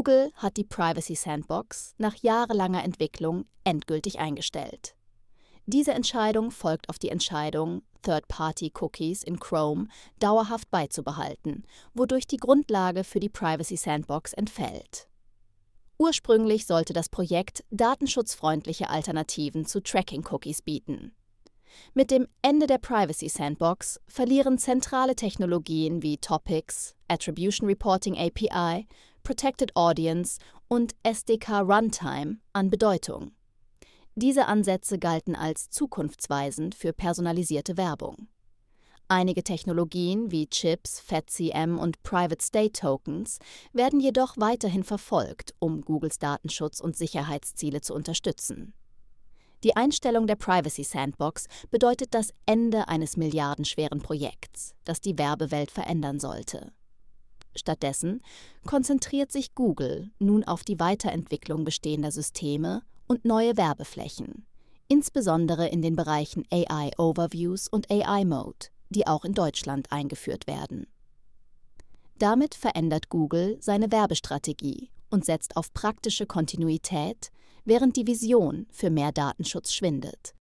Google hat die Privacy Sandbox nach jahrelanger Entwicklung endgültig eingestellt. Diese Entscheidung folgt auf die Entscheidung, Third-Party-Cookies in Chrome dauerhaft beizubehalten, wodurch die Grundlage für die Privacy Sandbox entfällt. Ursprünglich sollte das Projekt datenschutzfreundliche Alternativen zu Tracking-Cookies bieten. Mit dem Ende der Privacy Sandbox verlieren zentrale Technologien wie Topics, Attribution Reporting API, Protected Audience und SDK Runtime an Bedeutung. Diese Ansätze galten als zukunftsweisend für personalisierte Werbung. Einige Technologien wie Chips, FAT-CM und Private State Tokens werden jedoch weiterhin verfolgt, um Googles Datenschutz- und Sicherheitsziele zu unterstützen. Die Einstellung der Privacy Sandbox bedeutet das Ende eines milliardenschweren Projekts, das die Werbewelt verändern sollte. Stattdessen konzentriert sich Google nun auf die Weiterentwicklung bestehender Systeme und neue Werbeflächen, insbesondere in den Bereichen AI Overviews und AI Mode, die auch in Deutschland eingeführt werden. Damit verändert Google seine Werbestrategie und setzt auf praktische Kontinuität, während die Vision für mehr Datenschutz schwindet.